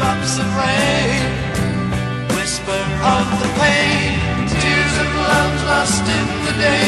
drops of rain, whisper of the pain, tears of love lost in the day.